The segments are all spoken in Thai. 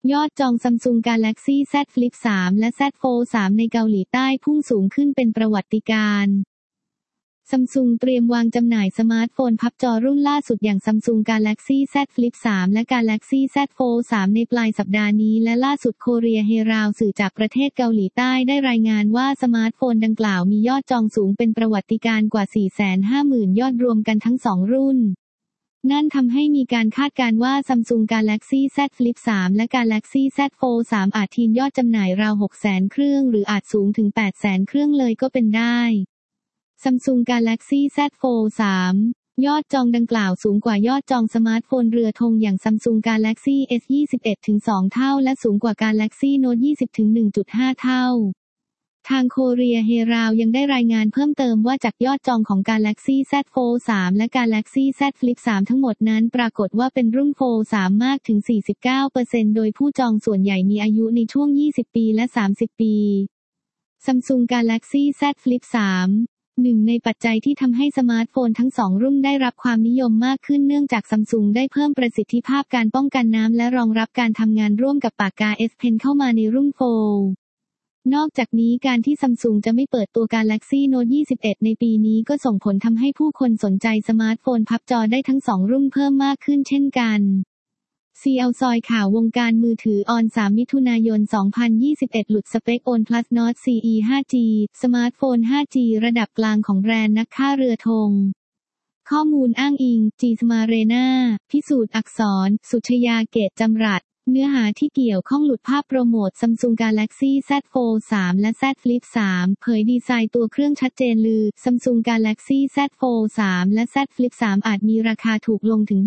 ยอดจอง Samsung Galaxy Z Flip 3 และ Z Fold 3 ในเกาหลีใต้พุ่งสูงขึ้นเป็นประวัติการณ์ Samsung เตรียมวางจำหน่ายสมาร์ทโฟนพับจอรุ่นล่าสุดอย่าง Samsung Galaxy Z Flip 3 และ Galaxy Z Fold 3 ในปลายสัปดาห์นี้และล่าสุด Korea Herald สื่อจากประเทศเกาหลีใต้ได้รายงานว่าสมาร์ทโฟนดังกล่าวมียอดจองสูงเป็นประวัติการณ์กว่า 450,000 ยอดรวมกันทั้ง2รุ่นนั่นทำให้มีการคาดการณ์ว่า Samsung Galaxy Z Flip 3 และ Galaxy Z Fold 3 อาจทีนยอดจำหน่ายราว 600,000 เครื่องหรืออาจสูงถึง 800,000 เครื่องเลยก็เป็นได้ Samsung Galaxy Z Fold 3 ยอดจองดังกล่าวสูงกว่ายอดจองสมาร์ทโฟนเรือธงอย่าง Samsung Galaxy S21 ถึง 2 เท่าและสูงกว่า Galaxy Note 20 ถึง 1.5 เท่าทาง Korea Herald ยังได้รายงานเพิ่มเติมว่าจากยอดจองของ Galaxy Z Fold 3 และ Galaxy Z Flip 3 ทั้งหมดนั้นปรากฏว่าเป็นรุ่น Fold 3 มากถึง 49% โดยผู้จองส่วนใหญ่มีอายุในช่วง 20 ปีและ 30 ปี Samsung Galaxy Z Flip 3 หนึ่งในปัจจัยที่ทำให้สมาร์ทโฟนทั้ง2รุ่นได้รับความนิยมมากขึ้นเนื่องจาก Samsung ได้เพิ่มประสิทธิภาพการป้องกันน้ำและรองรับการทำงานร่วมกับปากกา S Pen เข้ามาในรุ่น Foldนอกจากนี้การที่ Samsung จะไม่เปิดตัว Galaxy Note 21 ในปีนี้ก็ส่งผลทำให้ผู้คนสนใจสมาร์ทโฟนพับจอได้ทั้ง2รุ่นเพิ่มมากขึ้นเช่นกัน CL ซอยข่าววงการมือถือออน 3 มิถุนายน 2021 หลุดสเปค OnePlus Nord CE 5G สมาร์ทโฟน 5G ระดับกลางของแบรนด์นักฆ่าเรือธงข้อมูลอ้างอิง G Smarena พิสูจน์อักษร สุชยาเกตจำรัดเนื้อหาที่เกี่ยวข้องหลุดภาพโปรโมท Samsung Galaxy Z Fold 3 และ Z Flip 3 เผยดีไซน์ตัวเครื่องชัดเจนลือ Samsung Galaxy Z Fold 3 และ Z Flip 3 อาจมีราคาถูกลงถึง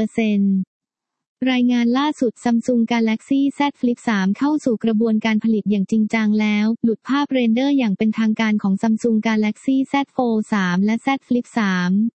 20% รายงานล่าสุด Samsung Galaxy Z Flip 3 เข้าสู่กระบวนการผลิตอย่างจริงจังแล้วหลุดภาพเรนเดอร์อย่างเป็นทางการของ Samsung Galaxy Z Fold 3 และ Z Flip 3